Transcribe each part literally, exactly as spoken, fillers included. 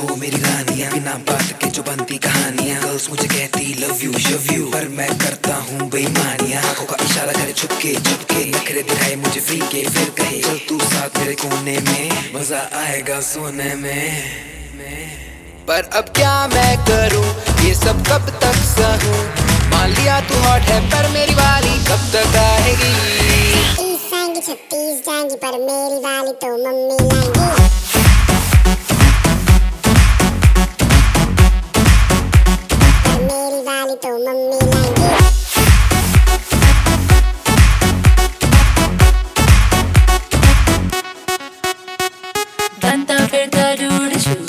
हो मेरी रानियां, बिना बात के जो बनती कहानियां। गर्ल्स मुझे कहती लव यू शव यू, पर मैं करता हूँ बेईमानियां। आंखों का इशारा करे छुपके छुपके, नखरे दिखाए मुझे फ्री के, फिर कहे चल तू साथ मेरे कोने में, मजा आएगा सोने में। पर अब क्या मैं करूं, ये सब कब तक सहूं। मान लिया तू हॉट है पर मेरी वाली कब तक आएगी। तीस आएंगी छत्तीस जाएंगी, पर मेरी वाली तो मम्मी लाएंगी। पर मेरी वाली तो मम्मी लाएंगी। बनता फिरता रूड शूड,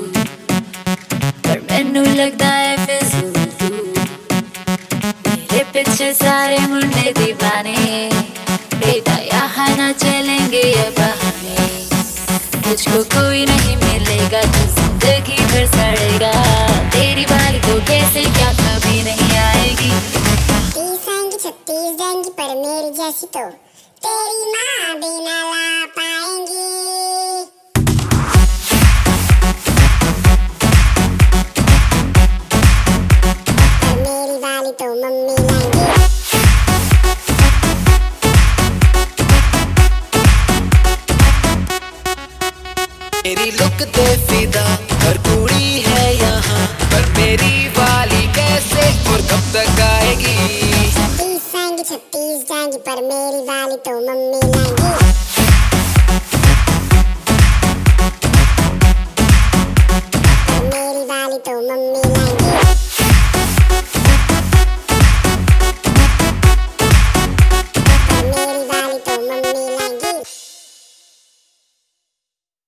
पर मैनू लगदा है फिजूल। मेरे पीछे सारे मुंडे दीवाने, बेटा यहाँ ना चलेंगे ये बहाने। मुझको कोई नहीं मिलेगा तो जिंदगी भर सड़ेगा, तेरी बारी तो कैसे क्या कभी नहीं आएगी। तीस आएंगी छत्तीस जाएंगी, पर मेरी जैसी तो तेरी माँ भी ना ला पाएंगी।